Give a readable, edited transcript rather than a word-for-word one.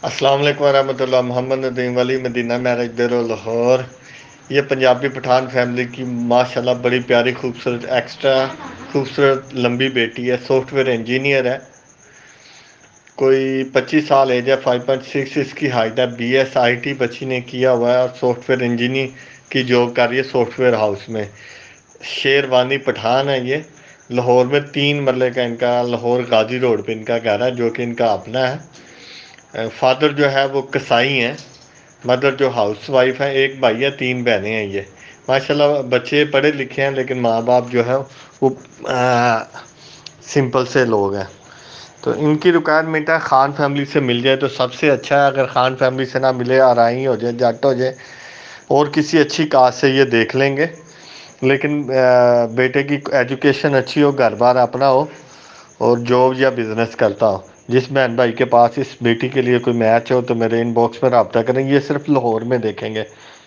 السلام علیکم ورحمۃ اللہ۔ محمد ندیم ولی، مدینہ میرج بیرو، لاہور۔ یہ پنجابی پٹھان فیملی کی ماشاءاللہ بڑی پیاری خوبصورت ایکسٹرا خوبصورت لمبی بیٹی ہے، سافٹ ویئر انجینئر ہے، کوئی 25 سال ایج ہے، 5.6 اس کی ہائٹ ہے، بی ایس آئی ٹی بچی نے کیا ہوا ہے اور سافٹ ویئر انجینئر کی جاب کر رہی ہے سافٹ ویئر ہاؤس میں۔ شیروانی پٹھان ہے یہ، لاہور میں 3 مرلے کا ان کا لاہور غازی روڈ پہ ان کا گھر ہے، جو کہ ان کا اپنا ہے۔ فادر جو ہے وہ کسائی ہیں، مدر جو ہاؤس وائف ہے، ایک بھائی ہے، 3 بہنیں ہیں یہ۔ ماشاءاللہ بچے پڑھے لکھے ہیں لیکن ماں باپ جو ہے وہ سمپل سے لوگ ہیں۔ تو ان کی ریکوائرمنٹ ہے خان فیملی سے مل جائے تو سب سے اچھا ہے، اگر خان فیملی سے نہ ملے، آرائی ہو جائے، جٹ ہو جائے، اور کسی اچھی کاسٹ سے یہ دیکھ لیں گے، لیکن بیٹے کی ایجوکیشن اچھی ہو، گھر بار اپنا ہو، اور جاب یا بزنس کرتا ہو۔ جس بہن بھائی کے پاس اس بیٹی کے لیے کوئی میچ ہو تو میرے ان باکس میں رابطہ کریں، یہ صرف لاہور میں دیکھیں گے۔